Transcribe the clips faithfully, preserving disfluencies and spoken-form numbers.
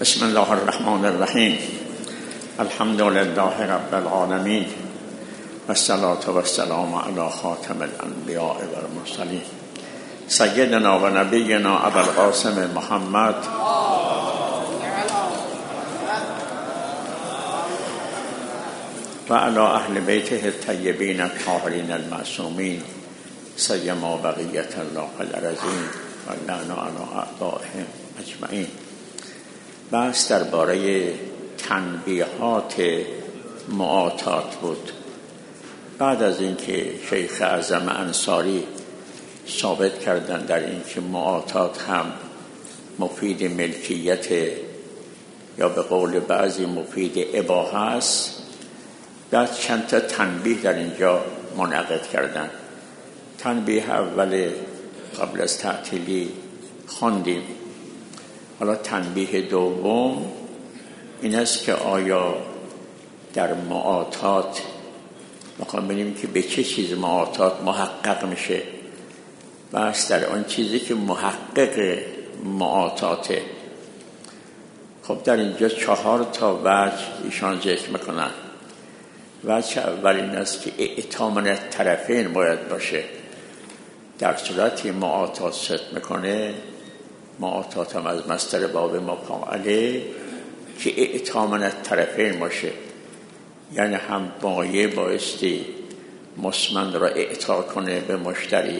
بسم الله الرحمن الرحیم. الحمد لله رب العالمین و الصلاة و السلام علی خاتم الانبیاء و المرسلین سیدنا و نبینا ابوالقاسم محمد و علی اهل بیته الطیبین الطاهرین المعصومین سیما بقیة الله الارضین و لعنا علی اعدائهم اجمعین. بحث درباره تنبیهات معاطات بود. بعد از اینکه شیخ اعظم انصاری ثابت کردن در اینکه معاطات هم مفید ملکیت یا به قول بعضی مفید اباحه است، بعد چند تا تنبیه در اینجا منعقد کردن. تنبیه اول قبل از تعطیلی خواندیم. حالا تنبیه دوم این است که آیا در معاطات میخوام ببینیم که به چه چیز معاطات محقق میشه. بس در آن چیزی که محقق معاطاته. خب در اینجا چهار تا وجه ایشان ذکر میکنن. وجه اول این است که ائتمان طرفین باید باشه. در صورتی معاطات صدق میکنه، معاطات هم از مصدر باب مفاعله که ائتمان طرفین باشه، یعنی هم بایع بایستی مسمن را اعطا کنه به مشتری،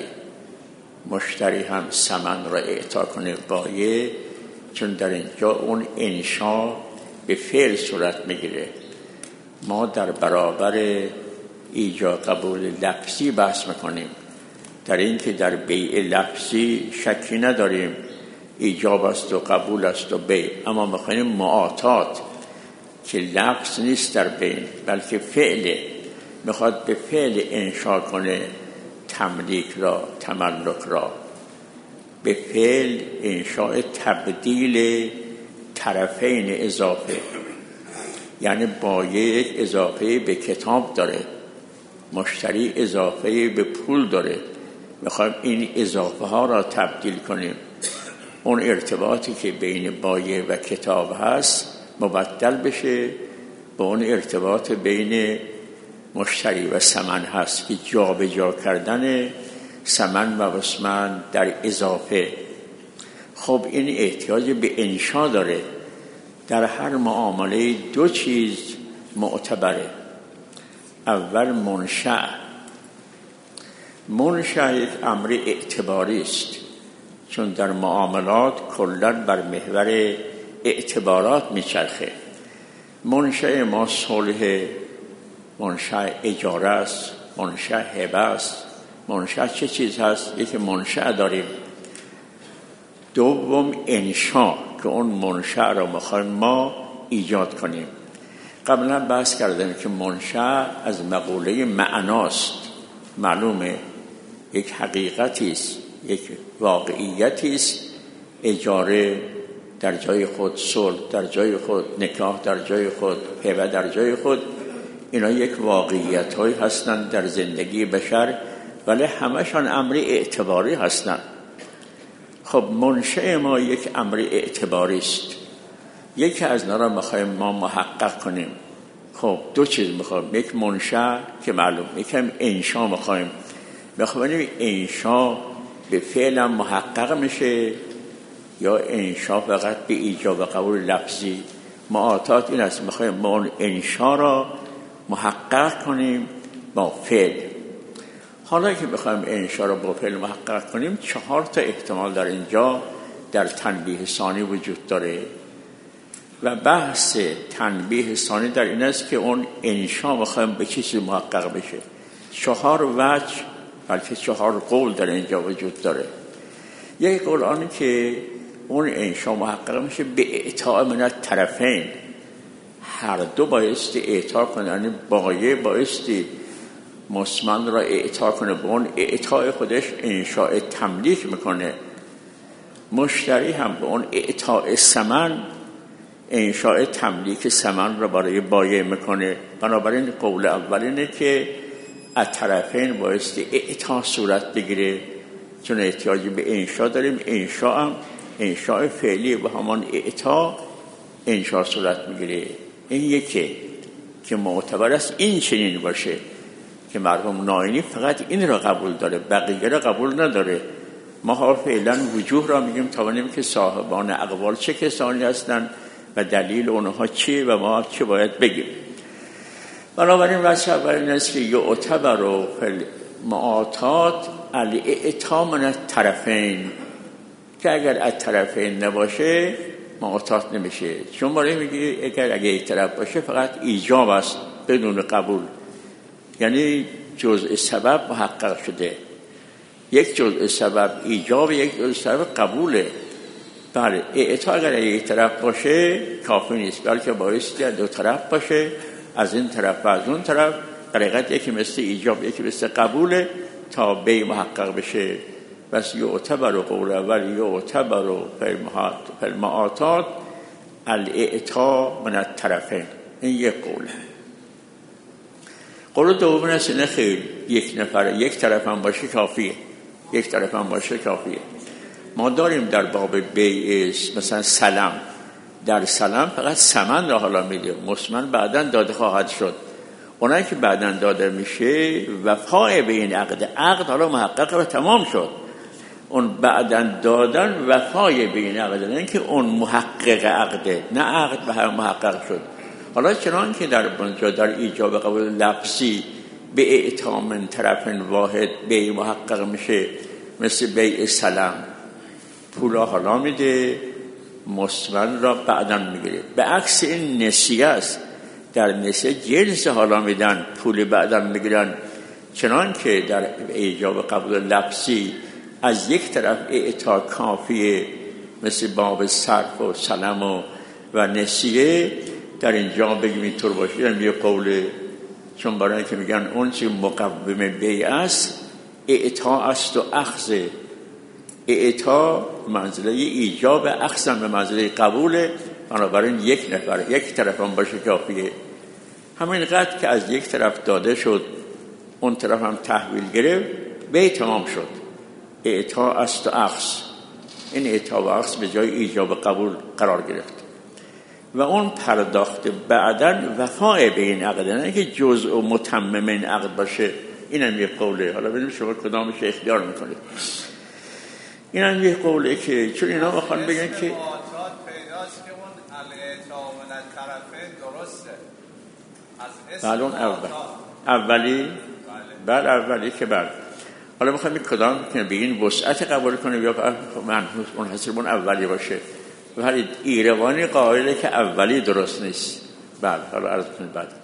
مشتری هم ثمن را اعطا کنه بایع، چون در اینجا اون انشاء به فعل صورت میگیره. ما در برابر ایجاب قبول لفظی بحث میکنیم. در این که در بیع لفظی شکی نداریم، ایجاب است و قبول است و بیع، اما میخوایم معاطات که لفظ نیست در بین بلکه فعله، میخواد به فعل انشاء کنه تملیک را، تملک را، به فعل انشاء تبدیل طرفین اضافه، یعنی بایع یک اضافه به کتاب داره، مشتری اضافه به پول داره، میخوایم این اضافه ها را تبدیل کنیم. اون ارتباطی که بین بایع و کتاب هست مبدل بشه با اون ارتباط بین مشتری و ثمن هست که جا به جا کردن ثمن و مسمن در اضافه. خب این احتیاج به انشاء داره. در هر معامله دو چیز معتبره. اول منشأ. منشأ یک امر اعتباری است، چون در معاملات کلاً بر محور اعتبارات میچرخه. منشأ ما صلح، منشأ اجاره است، منشأ هبه است. منشأ چه چیز هست؟ یکی منشأ داریم. دوم انشاء که اون منشأ را میخوایم ما ایجاد کنیم. قبلا بحث کردیم که منشأ از مقوله معناست. معلومه یک حقیقتی است، یک واقعیتی است. اجاره در جای خود، صلح در جای خود، نکاح در جای خود، هبه در جای خود، اینا یک واقعیت هایی هستند در زندگی بشر، ولی همشان امر اعتباری هستند. خب منشأ ما یک امر اعتباری است. یکی از اینا را میخوایم ما محقق کنیم. خب دو چیز میخوایم، یک منشأ که معلوم، یک هم انشاء میخوایم. میخوایم انشاء به فعل محقق میشه یا انشاء فقط به ایجاب و قبول لفظی. معاطات این است، میخوایم ما اون انشاء را محقق کنیم با فعل. حالا که بخوایم انشاء را با فعل محقق کنیم، چهار تا احتمال در اینجا در تنبیه ثانی وجود داره و بحث تنبیه ثانی در این است که اون انشاء میخوایم به چه چیز محقق بشه. چهار وجه بلکه چهار قول در اینجا وجود داره. یک قول آنه که اون انشاء محقق میشه به اعطاء من الطرفین. هر دو بایستی اعطا کنه، یعنی بایع بایستی مسمن را اعطا کنه، به اون اعطاء خودش انشاء تملیک میکنه. مشتری هم به اون اعطاء ثمن انشاء تملیک ثمن را برای بایع میکنه. بنابراین قول اول اینه که از طرفین بایستی اعطا صورت بگیره، چون احتیاجی به انشاء داریم. انشاء هم انشاء فعلی و همان اعطا انشاء صورت میگیره. این یکی که معتبر است این چنین باشه که مرحوم ناینی فقط این را قبول داره، بقیه را قبول نداره. ما ها فعلا وجوه را میگیم تا ببینیم که صاحبان اقوال چه کسانی هستند و دلیل اونها چیه و ما چه باید بگیم. بنابراین واسه اول این است که یعتبر و معاتات الاعطا من الطرفین، که اگر از طرفین نباشه معاتات نمیشه. چون برای میگه اگر اگه یک طرف باشه فقط ایجاب است بدون قبول، یعنی جزء سبب محقق شده. یک جزء سبب ایجاب، یک جزء سبب قبوله. بله اعطا اگر یک طرف باشه کافی نیست، بلکه بایستی دو طرف باشه، از این طرف و از اون طرف. در حقیقت یکی مثل ایجاب یکی مثل قبوله تا بی محقق بشه. بس یعتبر و قول اول یعتبر و فالمعاتات الاعطا من الطرفین. این یک قوله. قول دوم است نه خیر، یک نفر یک طرف هم باشه کافیه، یک طرف هم باشه کافیه. ما داریم در باب بیع مثلا سلام، در سلام فقط ثمن را حالا میده، مسمن بعداً داده خواهد شد. اونایی که بعداً داده میشه وفای به این عقد، عقد حالا محقق و تمام شد، اون بعداً دادن وفای به این عقد، نه اینکه اون محقق عقده، نه عقد به هم محقق شد. حالا چنان که در بنجا در ایجاب قبول لفظی به اعطا من طرف واحد بیع محقق میشه، مثل بیع سلام، پولا حالا میده مسمن را بعداً میگیره. به عکس این نسیه است، در نسیه جنس حالا میدن پول بعداً میگیرن. چنان که در ایجاب قبول لفظی از یک طرف اعطا کافیه مثل باب صرف و سلام و, و نسیه، در اینجا بگیم اینطور باشه یعنی یه قوله. چون برای که میگن اون چی مقوم بیع است اعطا است و اخذ. اعطا منزله ایجاب، اخذ به منزله قبوله. بنابراین یک نفر یک طرف هم باشه کافیه. همین قدر که از یک طرف داده شد اون طرف هم تحویل گرفت، بیع تمام شد. اعطا است و اخذ. این اعطا و اخذ به جای ایجاب قبول قرار گرفت و اون پرداخت بعدن وفای به این عقد، نه که جزء و متمم این عقد باشه. این هم یک قوله. حالا ببینیم شما کدامش اختیار میکنید. این هم یک قوله که چون اینا بخوان بگن که پیداست که اون الاعطا من الطرفین درسته از اسم اون اول اولی بعد اولی که بعد حالا میخوایم کدام که بگین وسعت قبول کنه یا منحوس منحصر بون اولی باشه. ولی ایروانی قائله که اولی درست نیست. بله حالا عرض کنید بعد.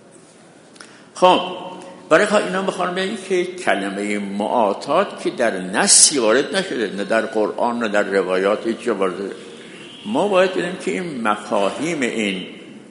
خب برای خواهد اینا بخوام بگیم که کلمه معاتات که در نصی وارد نشده، نه در قرآن نه در روایات هیچ جا وارد. ما باید ببینیم که این مفاهیم این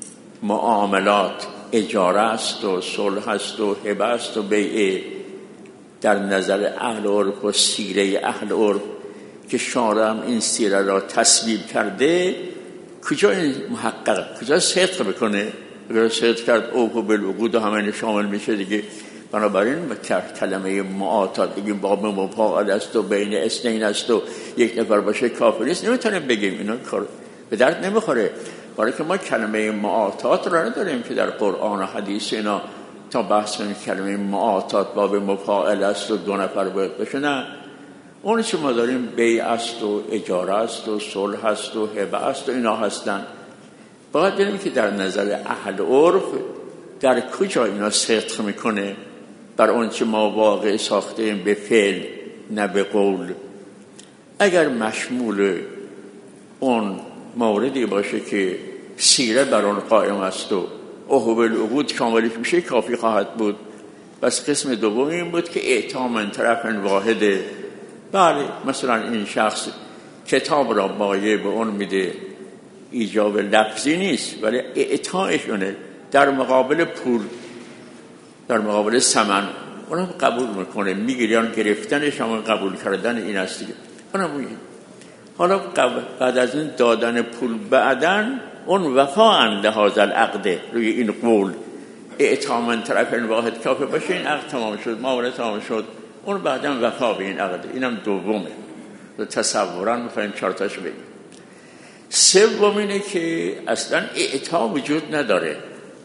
معاملات اجاره است و صلح است و هبه است و بیع در نظر اهل عرف و سیره اهل عرف که شارع این سیره را تصویب کرده کجا این محقق کجا صدق بکنه؟ اگر صدق کرد اوفوا بالعقود همین شامل میشه دیگه. بنابراین کلمه معاتات بگیم باب مفاعل است و بین اثنین است و یک نفر باشه کافر نیست، نمیتونیم بگیم. اینا کار به درد نمیخوره. برای که ما کلمه معاتات را نداریم که در قرآن و حدیث اینا تا بحث کنیم کلمه معاتات باب مفاعل است و دو نفر باید باشه. نه، اون چه ما داریم بیع است و اجاره است و صلح است و هبه است و اینا هستن. باید ببینیم که در نظر اهل عرف در کجا اینا صدق میکنه بر اون چه ما واقع ساختیم به فعل نه به قول. اگر مشمول اون موردی باشه که سیره بر اون قائم است و اوفوا بالعقود کاملش میشه کافی خواهد بود. بس قسم دوم این بود که اعطا من طرف واحده. بله مثلا این شخص کتاب را بایع به اون میده، ایجاب لفظی نیست ولی اعطایشونه در مقابل پول، در مقابل ثمن، اونم قبول میکنه، میگیرن گرفتنش هم قبول کردن این است دیگه. اونم میگه حالا بعد از این دادن پول بعدن اون وفا عند هذا العقد روی این قول اعطا من طرف واحد کافی باشه این عقد تمام شد، معامله تمام شد، اون بعدن وفا به این عقد. اینم دومه. تصورا میخوایم چهار تاشو بگیم. سوم اینه که اصلا اعطا وجود نداره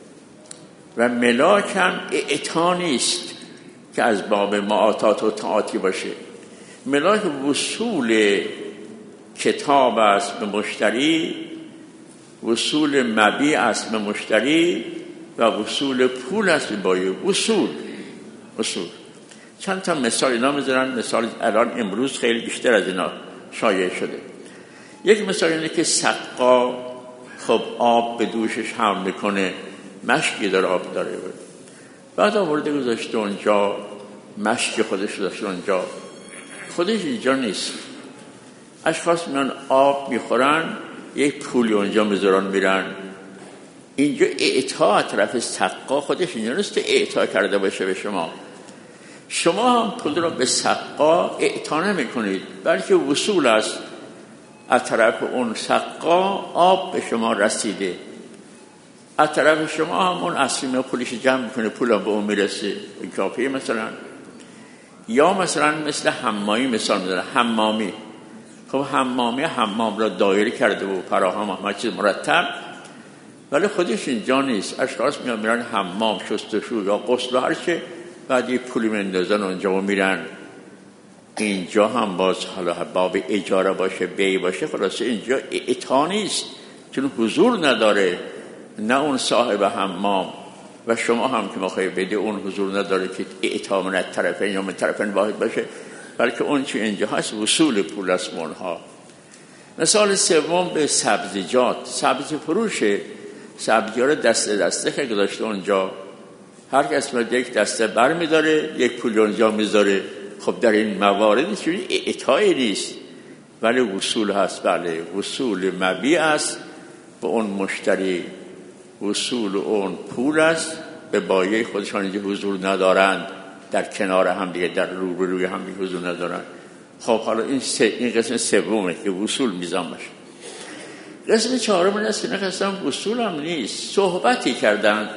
و ملاک هم اعطا نیست که از باب معاطات و تعاطی باشه. ملاک وصول کتاب است به مشتری، وصول مبیع است به مشتری و وصول پول است به بایع. وصول وصول چند تا مثال اینا میذارن. مثال الان امروز خیلی بیشتر از اینا شایع شده. یک مثال اینه که سقا خب آب به دوشش حمل میکنه، مشکی داره، آب داره، بعد آورده گذاشته اونجا، مشک خودش گذاشته اونجا، خودش اینجا نیست. اشخاص میان آب میخورن، یک پولی اونجا میذارن میرن. اینجا اعطا طرف سقا خودش اینجا نیست اعطا کرده باشه به شما. شما هم پول را به سقا اعطا نمی کنید، بلکه وصول است. از طرف اون سقا آب به شما رسیده، از طرف شما هم اون اصلی پولش جمع میکنه، پول به اون میرسه. کافیه. مثلا یا مثلا مثل حمامی مثال میزنه. حمامی خب حمامی حمام را دایره کرده و فراهم همه چیز مرتب، ولی خودش اینجا نیست. اشخاص میان میرن حمام، شستشو یا غسل و هر چه، بعد یه پولی مندازن اونجا و میرن. اینجا هم باز حالا باب اجاره باشه، بیع باشه، خلاصه اینجا اعطا نیست، چون حضور نداره. نه اون صاحب حمام و شما هم که مخواهی بده اون حضور نداره که اعطا من طرفین یا من طرفین واحد باشه، بلکه اون چی اینجا هست وصول پول است اونها. مثال سوم به سبزیجات. سبزی فروشه، سبزی ها رو دسته دسته که گذاشته اونجا، هر کس میاد یک دسته بر میداره، یک پول اونجا میذاره. خب در این موارد چون اعطایی نیست ولی وصول هست. بله وصول مبیع است به اون مشتری، وصول اون پول است به بایع. خودشان اینجا حضور ندارند، در کنار هم دیگه، در روبروی هم دیگه حضور ندارند. خب حالا این سه این قسم سومه که وصول میزان باشه. قسم چهارم این است که نخستم وصول هم نیست، صحبتی کردن،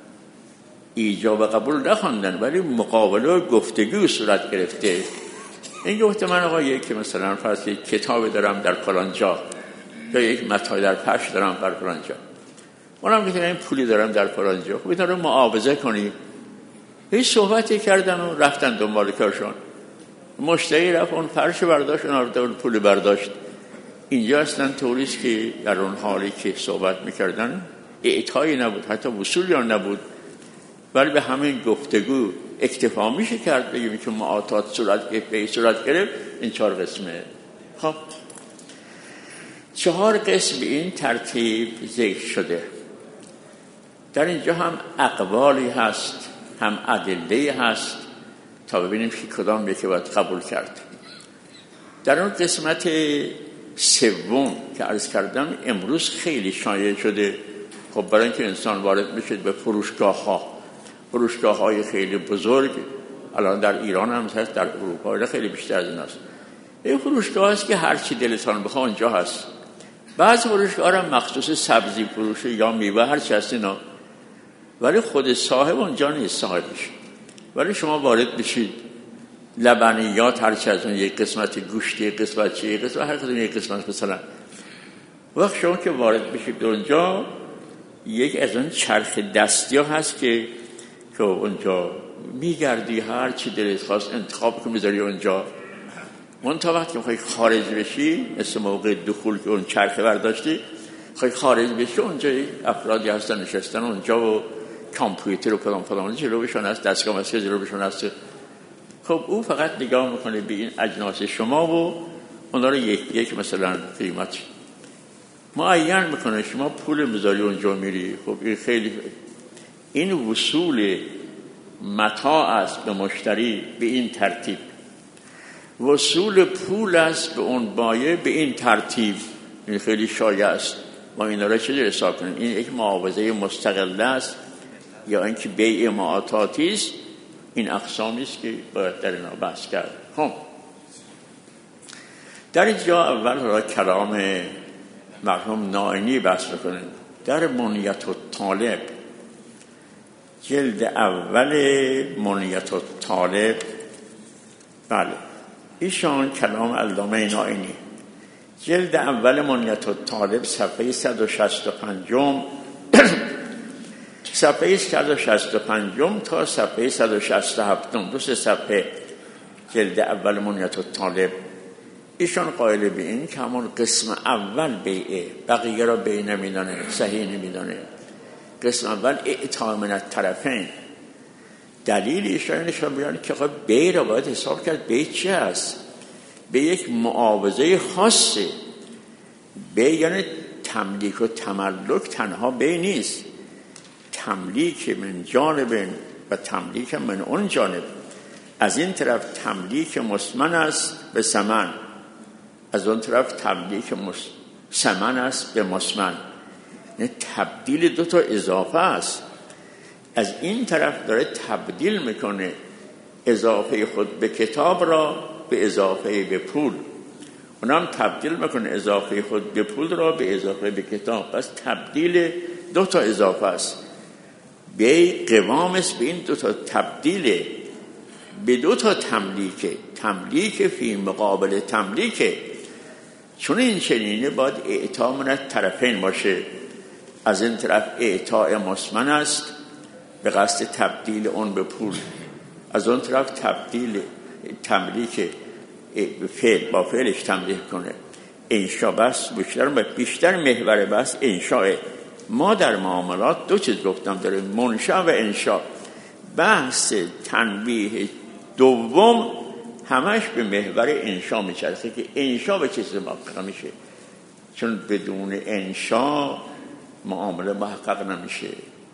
ایجاب قبول نخواندن، ولی مقابله و گفتگو صورت گرفته. این گفته من آقا یک که مثلا فرض یک کتاب دارم در فلان جا، یا یک متاع در پرش دارم در فلان جا، اونم که این پولی دارم در فلان جا، خب اینا رو معاوضه کنیم. هیچ صحبتی کردن و رفتن دنبال کارشون. مشتری رفت اون پرش برداشت، اون پول برداشت. اینجا اصلا طوریست که در اون حالی که صحبت میکردن اعطایی نبود، حتی وصولی هم نبود، ولی به همین گفتگو اکتفا میشه کرد. بگیم که معاطات صورت گرفت، به صورت گرفت. این چهار قسمه. خب چهار قسم این ترتیب ذکر شده. در اینجا هم اقوالی هست، هم ادله هست، تا ببینیم که کدام یکی باید قبول کرد. در اون قسمت سوم که عرض کردم امروز خیلی شایع شده. خب برای اینکه انسان وارد بشه به فروشگاه ها، فروشگاه های خیلی بزرگ، الان در ایران هم هست، در اروپا خیلی بیشتر از این هست. این فروشگاه هست که هر چی دلتان بخواه اونجا هست. بعض فروشگاه هم مخصوص سبزی فروشه یا میوه هر چی هست اینا، ولی خود صاحب اونجا نیست صاحبش. ولی شما وارد بشید، لبنیات هر چی از اون، یک قسمت گوشتی، یک قسمت چی، یک قسمت هر کدوم یک قسمت مثلا. وقت شما که وارد بشید اونجا، یک از اون چرخ دستی ها هست که که اونجا میگردی، هر چی دلت خواست انتخاب کنی میذاری اونجا. اون تا وقتی که میخوای خارج بشی، مثل موقع دخول که اون چرخ برداشتی، خواهی خارج بشی، اونجا افرادی هستن نشستن اونجا و کامپیوتر و فلان فلان جلو بشون هست، دستگاه مسکه جلو بشون هست. خب او فقط نگاه میکنه به این اجناس شما و اونا رو یک یک مثلا قیمت معین میکنه. شما پول میذاری اونجا میری. خب این خیلی این وصول متاع است به مشتری به این ترتیب، وصول پول است به اون بایع به این ترتیب. این خیلی شایع است. ما اینا را چه حساب کنیم؟ این یک معاوضه مستقل است یا اینکه بیع معاطاتی است؟ این اقسامی است که باید در اینا بحث کرد. خب در اینجا اول را کلام مرحوم نائینی بحث بکنیم. در منیت الطالب، جلد اول منیت الطالب، بله ایشان کلام علامه نائینی، جلد اول منیت الطالب صفحه صد و شصت و پنج صفحه صد و شصت و پنج تا صفحه صد و شصت و هفت، دو سه صفحه جلد اول منیت الطالب. ایشان قائل به این که همون قسم اول بیعه، بقیه را بیع نمیدانه، صحیح نمیدانه. قسم اول اعطا من الطرفین. دلیل ایشان نشان بیان که خب بیع را باید حساب کرد. بیع چی است؟ به یک معاوضه خاصه. بیع یعنی تملیک و تملک تنها بیع نیست، تملیک من جانب و تملیک من اون جانب. از این طرف تملیک مسمن است به ثمن، از اون طرف تملیک ثمن است به مسمن، یعنی تبدیل دو تا اضافه است. از این طرف داره تبدیل میکنه اضافه خود به کتاب را به اضافه به پول، اونم تبدیل میکنه اضافه خود به پول را به اضافه به کتاب. پس تبدیل دو تا اضافه است. بیع قوام است به این دو تا تبدیل به دو تا تملیک. تملیک فی مقابل تملیک. چون این چنینه باید اعطا من الطرفین باشه. از این طرف اعطاء مسمن است به قصد تبدیل اون به پول، از اون طرف تبدیل تملیک فعل با فعلش تملیک کنه. انشاء بس بیشتر بیشتر محور بس انشاء. ما در معاملات دو چیز گفتم داره، منشأ و انشاء. بحث تنبیه دوم همش به محور انشاء میچرخه که انشاء به چیز محقق میشه، چون بدون انشاء معامله محقق نمیشه.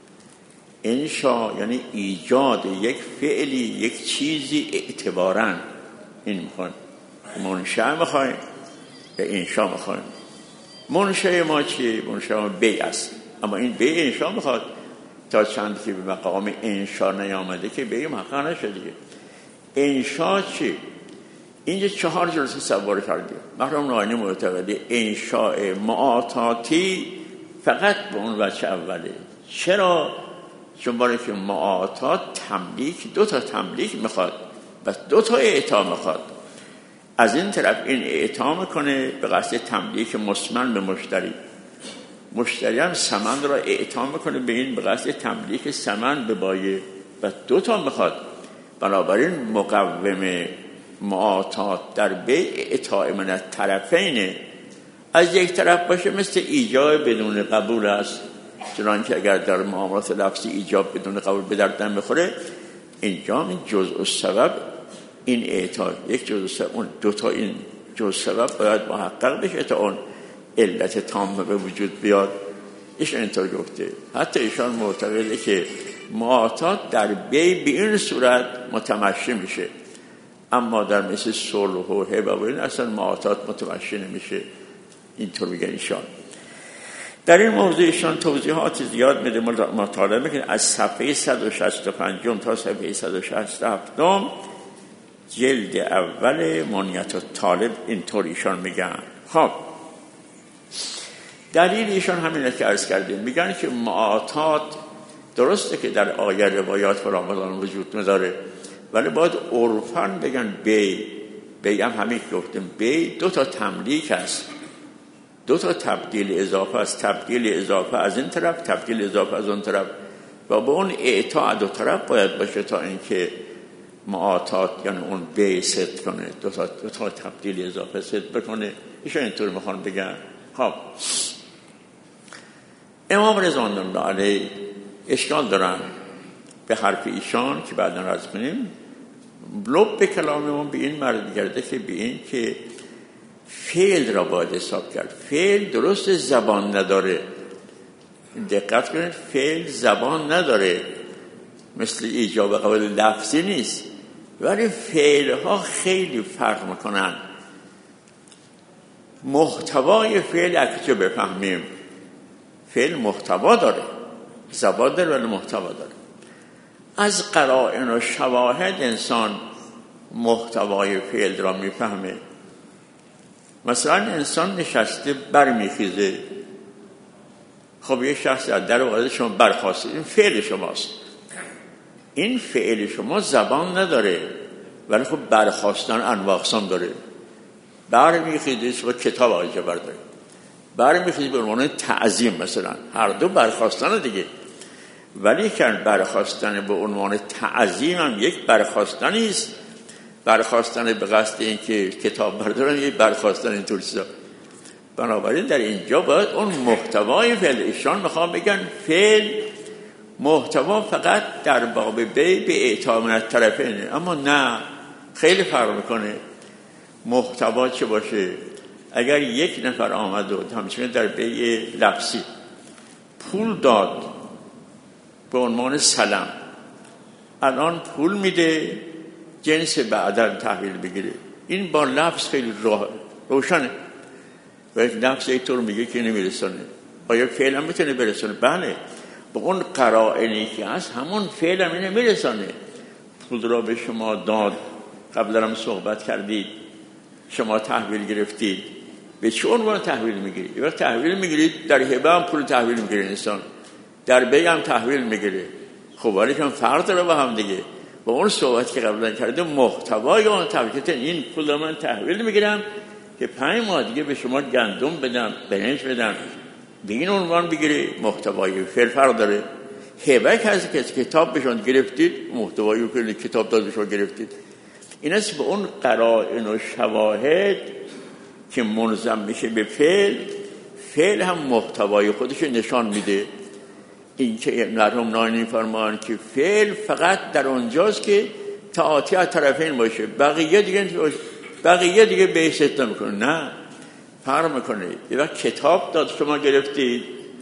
انشاء یعنی ایجاد یک فعلی، یک چیزی اعتباراً. این میخوایم منشأ میخوایم یا انشاء میخوایم. منشأ ما چیه؟ منشأ ما بیع است، اما این بیع انشاء میخواد. تا چند که به مقام انشاء نیامده که بیع محقق نشده دیگه. انشاء چی؟ اینجا چهار جلسه سوار کردیم. محرم ناینی معتقده انشاء معاطاتی فقط به اون وجه اوله. چرا؟ چون برای که معاطات تملیک، دو تا تملیک میخواد، بس دو تا اعطا میخواد. از این طرف این اعطا میکنه به قصد تملیک مسمن به مشتری، مشتری هم ثمن را اعطا میکنه به این به قصد تملیک ثمن به بایع، و دو تا میخواد. بنابراین مقوم معاطات در بیع اعطاء من الطرفین. از یک طرف باشه مثل ایجاب بدون قبول است، چنانکه اگر در معاملات لفظی ایجاب بدون قبول به درد نمیخوره، اینجا این جزء السبب این اعطا یک جزء سبب، اون دو تا این جزء سبب باید محقق بشه تا اون علت تامه به وجود بیاد. ایشان اینطور گفته. حتی ایشان معتقده که معاطات در بیع به این صورت متمشی میشه، اما در مثل صلح و هبه و این اصلا معاطات متمشی نمیشه. اینطور میگن ایشان. در این موضوع ایشان توضیحات زیاد میده. مطالعه میکنه از صفحه صد و شصت و پنج تا صفحه صد و شصت و هفت جلد اول منیت الطالب اینطور ایشان میگن. خب دلیل ایشان همینه که عرض کردیم. میگن که معاطات درسته که در آیه روایات فرامدان وجود نداره، ولی باید عرفاً بگن بی بی هم همین گفتیم. بی دو تا تملیک است، دو تا تبدیل اضافه است. تبدیل اضافه از این طرف، تبدیل اضافه از اون طرف، و با اون اعطاء دو طرف باید باشه تا اینکه معاطات یعنی اون بی صدق کنه، دو تا, دو تا تبدیل اضافه صدق بکنه. ایشان اینطور میخوان بگن. خب امام رضوان الله علیه اشکال دارن به حرف ایشان که بعدا عرض کنیم. لب به کلاممون به این مرد گرده که به این که فعل را باید حساب کرد. فعل درست زبان نداره، دقت کنید، فعل زبان نداره، مثل ایجاب قبل لفظی نیست، ولی فعل ها خیلی فرق میکنن. محتوای فعل اگه بفهمیم، فعل محتوا داره، زبان داره ولی محتوا داره. از قرائن و شواهد انسان محتوای فعل را میفهمه. مثلا انسان نشسته برمیخیزه، خب یه شخص از در وارد شما برخواسته، این فعل شماست. این فعل شما زبان نداره، ولی خب برخواستن انواع اقسام داره. برمیخیزید با کتاب آقای جبر دارید، برمیخیزید به عنوان تعظیم مثلا، هر دو برخواستن دیگه، ولی که برخواستن به عنوان تعظیم هم یک برخواستنی است. برخواستن به قصد این که کتاب بردارن یک برخواستن این طور چیزا. بنابراین در اینجا باید اون محتوای فعل، ایشان میخوام بگن فعل محتوا فقط در باب بی به اعطا من الطرفین، اما نه، خیلی فرق میکنه محتوا چه باشه. اگر یک نفر آمد و همچنین در بی لفظی پول داد به عنوان سلام، الان پول میده جنس بعداً تحویل بگیره، این با لفظ خیلی روشنه و یک لفظ یک طور میگه که نمیرسانه. آیا فعل هم میتونه برسانه؟ بله، با اون قرائنی که هست همون فعل هم اینه میرسانه. پول را به شما داد، قبل هم صحبت کردید، شما تحویل گرفتید، به چه عنوان تحویل میگیرید؟ وقت تحویل میگیرید در هبه هم پول تحویل میگیره انسان، در بی هم تحویل میگیره. خب ولی هم فرق داره با هم دیگه. با اون صحبت که قبلا کرده محتوای اون تحویل، این پول من تحویل میگیرم که پنج ماه دیگه به شما گندم بدم، برنج بدم، به این عنوان بگیری، محتوای فعل فرق داره. هبه کسی که کتاب بهشون گرفتید، محتوای فعل کتاب داد بهشون گرفتید. این است به اون قرائن و شواهد که منظم میشه به فعل، فعل هم محتوای خودش نشان میده. این که مرحوم ناینی فرمان که فعل فقط در اونجاست که تعاطی از طرفین باشه، بقیه دیگه بقیه دیگه بهش اطلاع میکنه، نه، فرق میکنه. یه وقت کتاب داد شما گرفتید،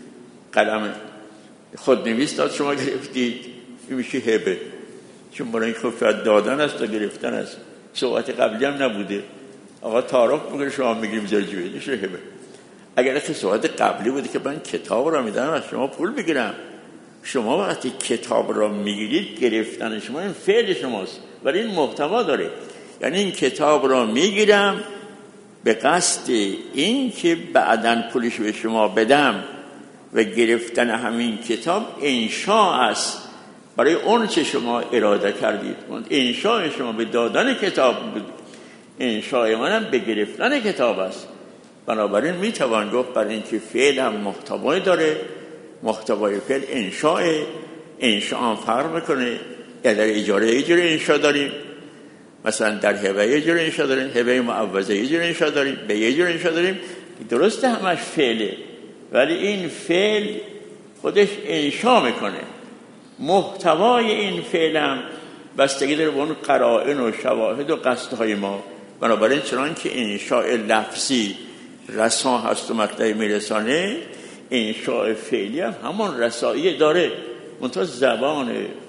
قلم خودنویس داد شما گرفتید، این میشه هبه، چون برای این خفت دادن است و گرفتن است. صحبت قبلی هم نبوده آقا تعارف میکنه شما میگیم زرجوه، میشه هبه. اگر که صحبت قبلی بوده که من کتاب را میدم از شما پول بگیرم، شما وقتی کتاب را میگیرید گرفتن شما این فعل شماست، ولی این محتوا داره. یعنی این کتاب را میگیرم به قصد این که بعداً پولش به شما بدم و گرفتن همین کتاب انشاء است برای اون چه شما اراده کردید. انشاء شما به دادن کتاب بود، انشاء منم به گرفتن کتاب است. بنابراین میتوان گفت برای اینکه فعل هم محتوای داره، محتوای فعل انشاء، انشاء هم فرق میکنه. در اجاره اجاره انشاء داریم، مثلا در هبه اجاره انشاء داریم، هبه معوضه اجاره انشاء داریم، به اجاره انشاء داریم. درسته همش فعله، ولی این فعل خودش انشاء میکنه. محتوای این فعل هم بستگی داره به اون قرائن و شواهد و قصدهای ما. بنابراین چنان که انشاء لفظی رسا هست و مطلب میرسانه، انشاء فعلی هم همون رسایی داره. منتها زبان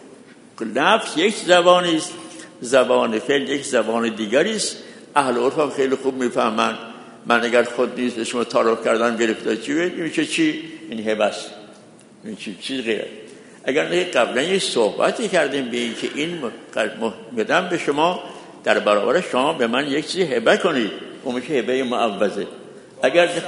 لفظ یک زبانی است، زبان فعل یک زبان دیگری است. اهل عرف هم خیلی خوب میفهمن. من اگر خود نیست شما تعارف کردن گرفتار چی بید؟ این چه چی؟ این هبه است، این چی چیز غیره. اگر نه قبلا یه صحبتی کردیم به این که این بدم به شما در برابر شما به من یک چیزی هبه کنید، اون میشه هبه معوضه. اگر ولی این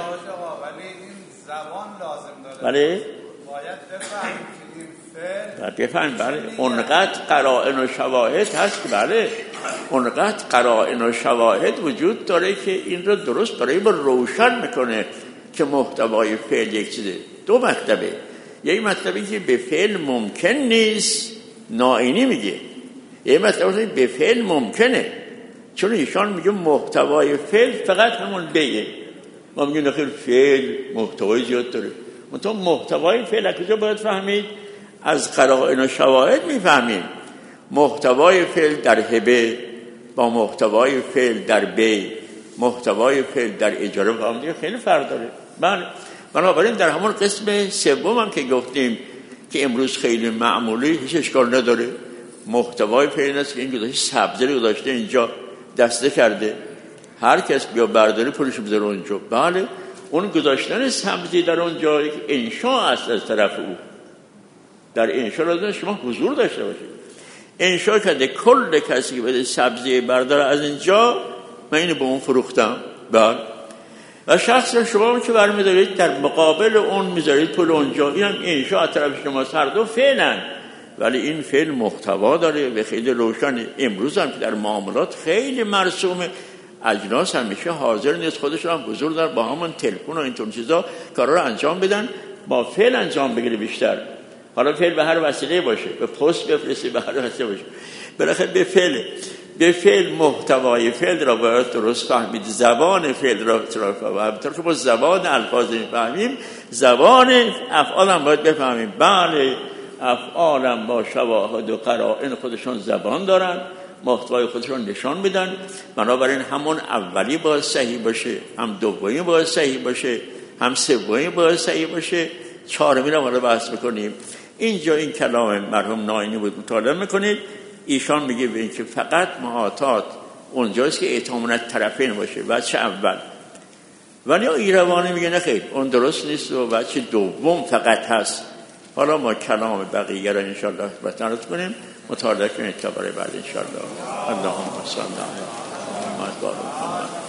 زبان لازم داره، بله باید بفهمیم که این فعل بفهم. بله اونقدر قرائن و شواهد هست که بله اونقدر قرائن و شواهد وجود داره که این رو درست برای ما روشن میکنه که محتوای فعل یک چیزه. دو مطلبه، یک مطلبی که به فعل ممکن نیست، ناینی میگه. یک مطلبی به فعل ممکنه، چون ایشان میگه محتوای فعل فقط همون بیه. ما میگیم نخیر فعل محتوای زیاد داره. منتها محتوای فعل از کجا باید فهمید؟ از قرائن و شواهد میفهمیم. محتوای فعل در هبه با محتوای فعل در بی، محتوای فعل در اجاره با هم دیگه خیلی فرق داره. بله، بنابراین در همون قسم سوم هم که گفتیم که امروز خیلی معمولی، هیچ اشکال نداره. محتوای فعل است که این گذاشته سبزی رو گذاشته اینجا دسته کرده، هر کس بیا برداری پولش بذاره اونجا. بله، اون گذاشتن سبزی در اونجا یک انشاء است از طرف او. در انشاء لازم شما حضور داشته باشید. انشاء کرده کل کسی که بده سبزی برداره از اینجا، من اینو به اون فروختم. بله، و شخص شما هم که برمیدارید در مقابل اون میذارید پول اونجا، این هم انشاء از طرف شما. هر دو فعلن، ولی این فعل محتوا داره و خیلی روشنه. امروز هم که در معاملات خیلی مرسومه، اجناس همیشه حاضر نیست، خودشون هم حضور دارن، با همون تلفن و اینطور چیزا کارا رو انجام بدن، با فعل انجام بگیره بیشتر. حالا فعل به هر وسیله باشه، به پست بفرستی، به هر وسیله باشه، بالاخره به فعل به فعل محتوای فعل را باید درست فهمید، زبان فعل را همونطور که با زبان الفاظ میفهمیم زبان افعال هم باید بفهمیم. بله افعال هم با شواهد و قرائن خودشون زبان دارن، محتوای خودشون نشان میدن، بنابراین همون اولی باید صحیح باشه، هم دومی باید صحیح باشه، هم سومی باید صحیح باشه، چهارمی رو حالا بحث میکنیم. اینجا این کلام مرحوم ناینی بود مطالعه میکنید، ایشان میگه به این که فقط محاتات اونجاست که ائتمانت طرفین باشه، بچه اول. ولی ایروانی میگه نه خیر اون درست نیست و بچه دوم فقط هست. حالا ما کلام بقیه را انشاءالله بتنرد کنیم، مطالعه کنیم تا برای بعد انشاءالله. اللهم صل علی محمد و آل محمد.